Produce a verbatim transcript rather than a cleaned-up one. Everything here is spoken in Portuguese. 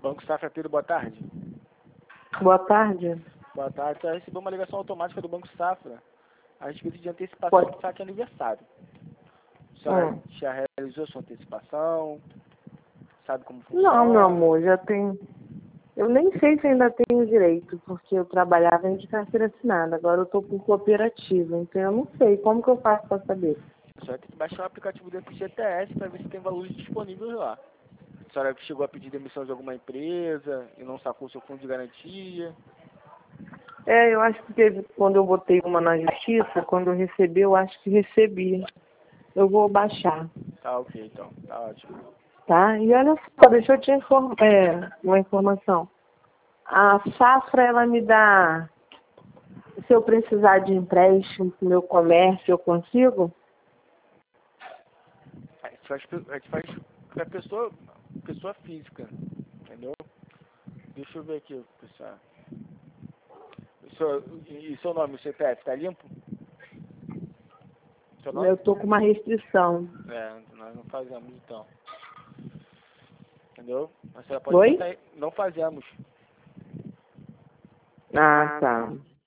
Banco Safra Pedro, boa tarde. Boa tarde. Boa tarde. Eu recebi uma ligação automática do Banco Safra a respeito de antecipação Pode. do saque aniversário. A senhora Hum. já realizou sua antecipação? Sabe como funciona? Não, meu amor, já tenho. Eu nem sei se ainda tenho direito, porque eu trabalhava de carteira assinada. Agora eu estou por cooperativa, então eu não sei. Como que eu faço para saber? A senhora tem que baixar o aplicativo do F G T S para ver se tem valores disponíveis lá. A senhora chegou a pedir demissão de alguma empresa e não sacou seu fundo de garantia? É, eu acho que teve, quando eu botei uma na justiça, quando eu recebi, eu acho que recebi. Eu vou baixar, Tá ok, então. Tá ótimo. tá? E olha só, deixa eu te informar, é, uma informação. A Safra, ela me dá, se eu precisar de empréstimo pro meu comércio, eu consigo? A gente faz, a gente faz pra pessoa, pessoa física, entendeu? Deixa eu ver aqui, pessoal. E seu, e seu nome, o C P F, tá limpo? Seu nome? Eu tô com uma restrição. É, nós não fazemos então. Entendeu? Mas você pode Oi? botar aí. Não fazemos. Ah, tá.